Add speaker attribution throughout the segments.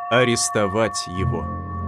Speaker 1: арестовать его.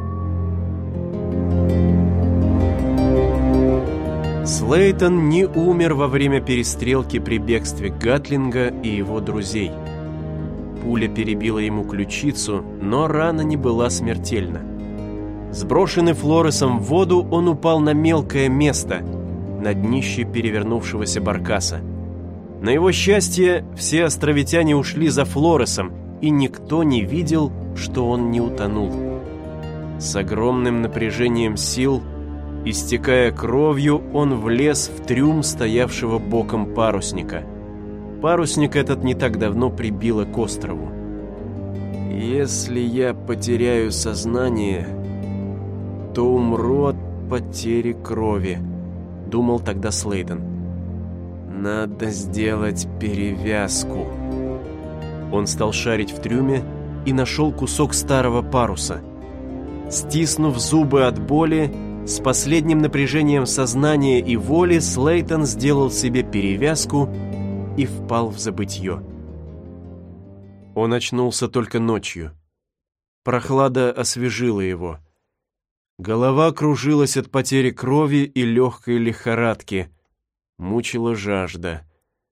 Speaker 1: Слейтон не умер во время перестрелки при бегстве Гатлинга и его друзей. Пуля перебила ему ключицу, но рана не была смертельна. Сброшенный Флоресом в воду, он упал на мелкое место, на днище перевернувшегося баркаса. На его счастье, все островитяне ушли за Флоресом, и никто не видел, что он не утонул. С огромным напряжением сил, истекая кровью, он влез в трюм стоявшего боком парусника. Парусник этот не так давно прибило к острову. «Если я потеряю сознание, то умру от потери крови», — думал тогда Слейтон. «Надо сделать перевязку». Он стал шарить в трюме и нашел кусок старого паруса. Стиснув зубы от боли, с последним напряжением сознания и воли Слейтон сделал себе перевязку и впал в забытье. Он очнулся только ночью. Прохлада освежила его. Голова кружилась от потери крови и легкой лихорадки. Мучила жажда.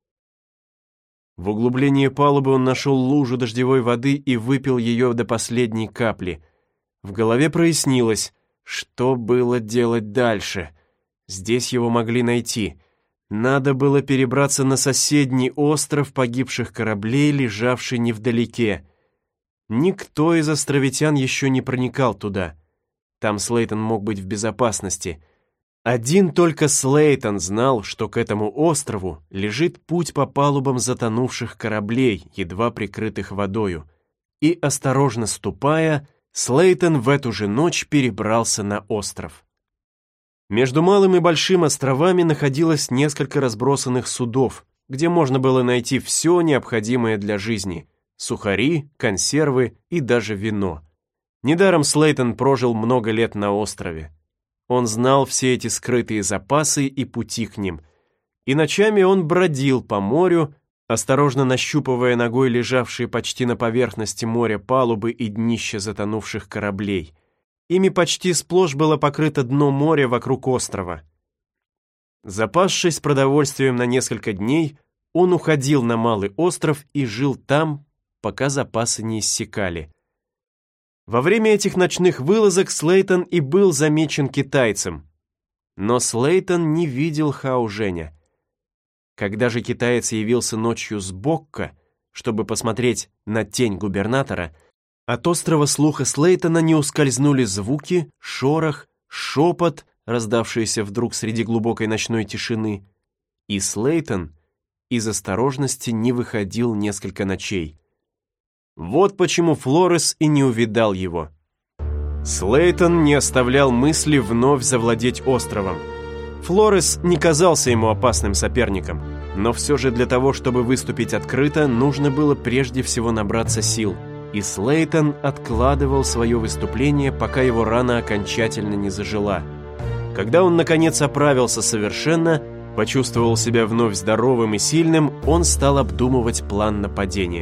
Speaker 1: В углублении палубы он нашел лужу дождевой воды и выпил ее до последней капли. В голове прояснилось, что было делать дальше. Здесь его могли найти. Надо было перебраться на соседний остров погибших кораблей, лежавший невдалеке. Никто из островитян еще не проникал туда. Там Слейтон мог быть в безопасности. Один только Слейтон знал, что к этому острову лежит путь по палубам затонувших кораблей, едва прикрытых водою. И, осторожно ступая, Слейтон в эту же ночь перебрался на остров. Между Малым и Большим островами находилось несколько разбросанных судов, где можно было найти все необходимое для жизни – сухари, консервы и даже вино. Недаром Слейтон прожил много лет на острове. Он знал все эти скрытые запасы и пути к ним. И ночами он бродил по морю, осторожно нащупывая ногой лежавшие почти на поверхности моря палубы и днища затонувших кораблей. Ими почти сплошь было покрыто дно моря вокруг острова. Запасшись продовольствием на несколько дней, он уходил на Малый остров и жил там, пока запасы не иссякали. Во время этих ночных вылазок Слейтон и был замечен китайцем. Но Слейтон не видел Хао-Женя. Когда же китаец явился ночью с Бокка, чтобы посмотреть на тень губернатора, от острого слуха Слейтона не ускользнули звуки, шорох, шепот, раздавшиеся вдруг среди глубокой ночной тишины. И Слейтон из осторожности не выходил несколько ночей. Вот почему Флорес и не увидал его. Слейтон не оставлял мысли вновь завладеть островом. Флорес не казался ему опасным соперником, но все же для того, чтобы выступить открыто, нужно было прежде всего набраться сил. И Слейтон откладывал свое выступление, пока его рана окончательно не зажила. Когда он, наконец, оправился совершенно, почувствовал себя вновь здоровым и сильным, он стал обдумывать план нападения.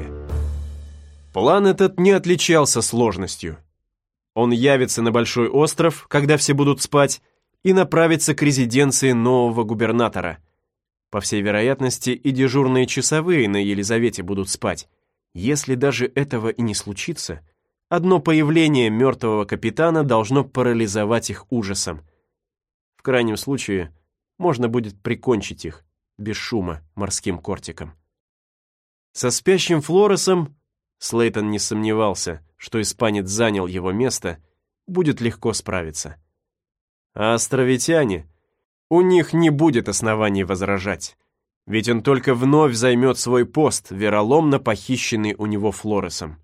Speaker 1: План этот не отличался сложностью. Он явится на Большой остров, когда все будут спать, и направится к резиденции нового губернатора. По всей вероятности, и дежурные часовые на Елизавете будут спать. Если даже этого и не случится, одно появление мертвого капитана должно парализовать их ужасом. В крайнем случае, можно будет прикончить их без шума морским кортиком. Со спящим Флоресом Слейтон не сомневался, что испанец занял его место, будет легко справиться. А островитяне, у них не будет оснований возражать, ведь он только вновь займет свой пост, вероломно похищенный у него Флоресом.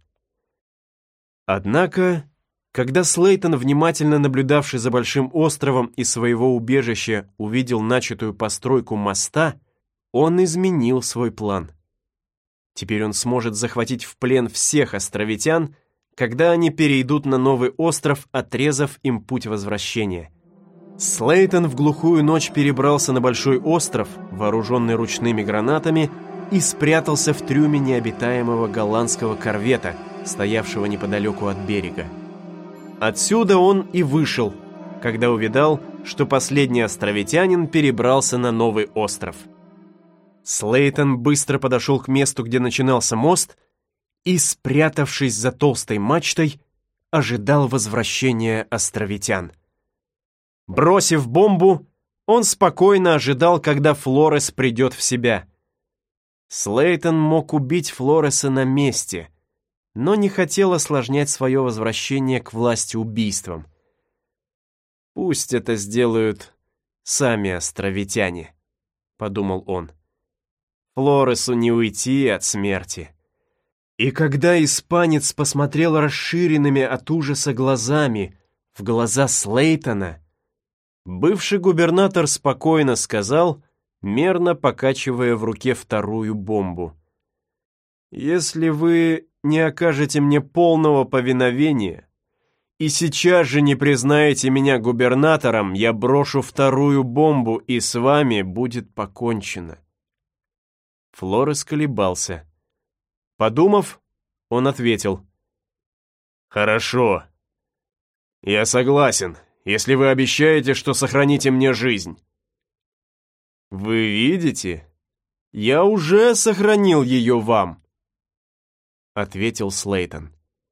Speaker 1: Однако, когда Слейтон, внимательно наблюдавший за Большим островом из своего убежища, увидел начатую постройку моста, он изменил свой план. Теперь он сможет захватить в плен всех островитян, когда они перейдут на новый остров, отрезав им путь возвращения. Слейтон в глухую ночь перебрался на Большой остров, вооруженный ручными гранатами, и спрятался в трюме необитаемого голландского корвета, стоявшего неподалеку от берега. Отсюда он и вышел, когда увидал, что последний островитянин перебрался на новый остров. Слейтон быстро подошел к месту, где начинался мост, и, спрятавшись за толстой мачтой, ожидал возвращения островитян. Бросив бомбу, он спокойно ожидал, когда Флорес придет в себя. Слейтон мог убить Флореса на месте, но не хотел осложнять свое возвращение к власти убийством. «Пусть это сделают сами островитяне», — подумал он. «Флоресу не уйти от смерти». И когда испанец посмотрел расширенными от ужаса глазами в глаза Слейтона, бывший губернатор спокойно сказал, мерно покачивая в руке вторую бомбу: «Если вы не окажете мне полного повиновения и сейчас же не признаете меня губернатором, я брошу вторую бомбу, и с вами будет покончено». Флорес колебался. Подумав, он ответил: «Хорошо. Я согласен, если вы обещаете, что сохраните мне жизнь». «Вы видите, я уже сохранил ее вам», — ответил Слейтон.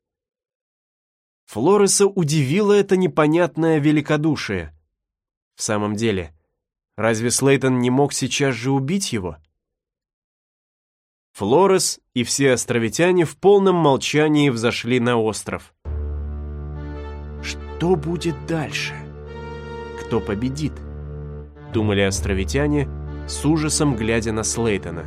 Speaker 1: Флореса удивило это непонятное великодушие. В самом деле, разве Слейтон не мог сейчас же убить его? Флорес и все островитяне в полном молчании взошли на остров. Что будет дальше? Кто победит? Думали островитяне, с ужасом глядя на Слейтона.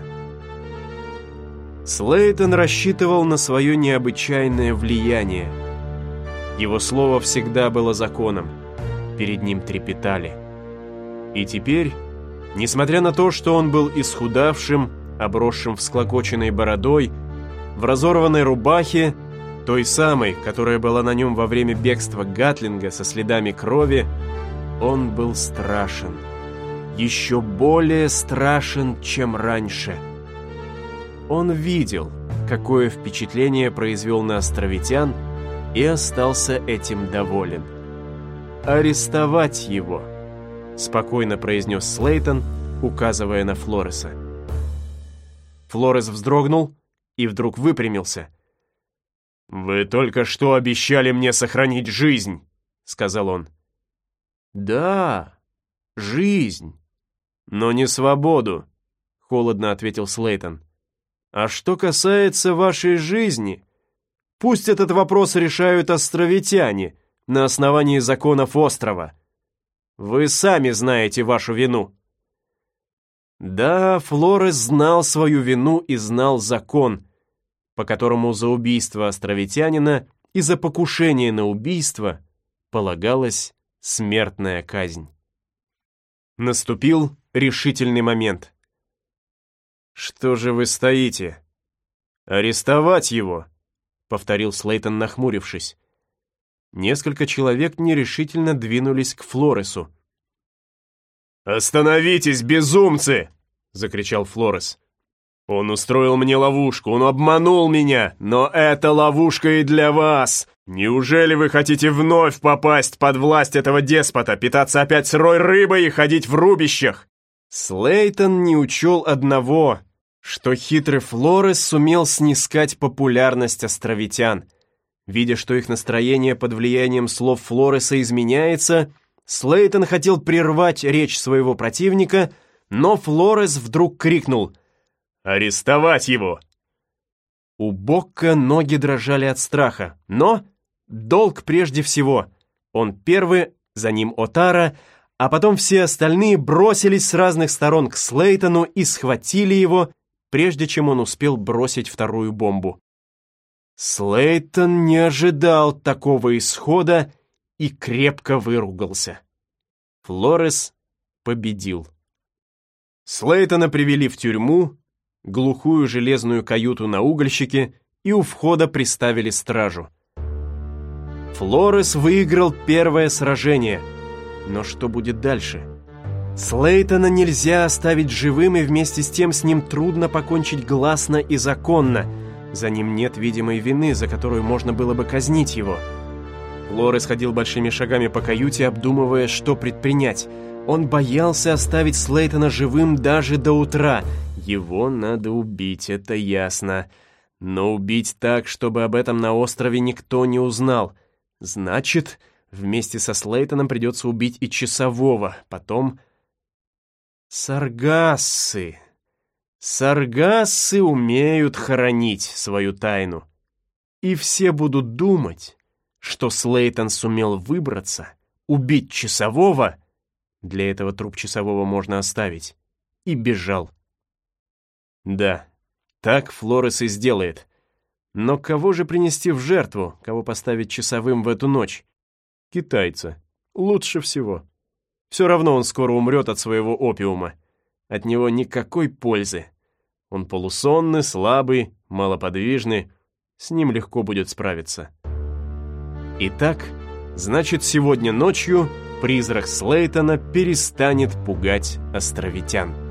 Speaker 1: Слейтон рассчитывал на свое необычайное влияние. Его слово всегда было законом, перед ним трепетали. И теперь, несмотря на то, что он был исхудавшим, обросшим всклокоченной бородой, в разорванной рубахе, той самой, которая была на нем во время бегства Гатлинга со следами крови, он был страшен. Еще более страшен, чем раньше. Он видел, какое впечатление произвел на островитян, и остался этим доволен. «Арестовать его», — спокойно произнес Слейтон, указывая на Флореса. Флорес вздрогнул и вдруг выпрямился. «Вы только что обещали мне сохранить жизнь», — сказал он. «Да, жизнь, но не свободу», — холодно ответил Слейтон. «А что касается вашей жизни, пусть этот вопрос решают островитяне на основании законов острова. Вы сами знаете вашу вину». Да, Флорес знал свою вину и знал закон, по которому за убийство островитянина и за покушение на убийство полагалась смертная казнь. Наступил решительный момент. «Что же вы стоите? Арестовать его!» — повторил Слейтон, нахмурившись. Несколько человек нерешительно двинулись к Флоресу. «Остановитесь, безумцы!» — закричал Флорес. «Он устроил мне ловушку, он обманул меня, но это ловушка и для вас! Неужели вы хотите вновь попасть под власть этого деспота, питаться опять сырой рыбой и ходить в рубищах?» Слейтон не учел одного, что хитрый Флорес сумел снискать популярность островитян. Видя, что их настроение под влиянием слов Флореса изменяется, Слейтон хотел прервать речь своего противника, но Флорес вдруг крикнул: «Арестовать его!» У Бокка ноги дрожали от страха, но долг прежде всего. Он первый, за ним Отара, а потом все остальные бросились с разных сторон к Слейтону и схватили его, прежде чем он успел бросить вторую бомбу. Слейтон не ожидал такого исхода и крепко выругался. Флорес победил. Слейтона привели в тюрьму, глухую железную каюту на угольщике, и у входа приставили стражу. Флорес выиграл первое сражение, но что будет дальше? Слейтона нельзя оставить живым, и вместе с тем с ним трудно покончить гласно и законно. За ним нет видимой вины, за которую можно было бы казнить его. Флорес ходил большими шагами по каюте, обдумывая, что предпринять. Он боялся оставить Слейтона живым даже до утра. Его надо убить, это ясно. Но убить так, чтобы об этом на острове никто не узнал. Значит, вместе со Слейтоном придется убить и часового. Потом... Саргассы. Саргассы умеют хоронить свою тайну. И все будут думать, что Слейтон сумел выбраться, убить часового, для этого труп часового можно оставить, и бежал. Да, так Флорес и сделает. Но кого же принести в жертву, кого поставить часовым в эту ночь? Китайца. Лучше всего. Все равно он скоро умрет от своего опиума. От него никакой пользы. Он полусонный, слабый, малоподвижный. С ним легко будет справиться. Итак, значит, сегодня ночью призрак Слейтона перестанет пугать островитян.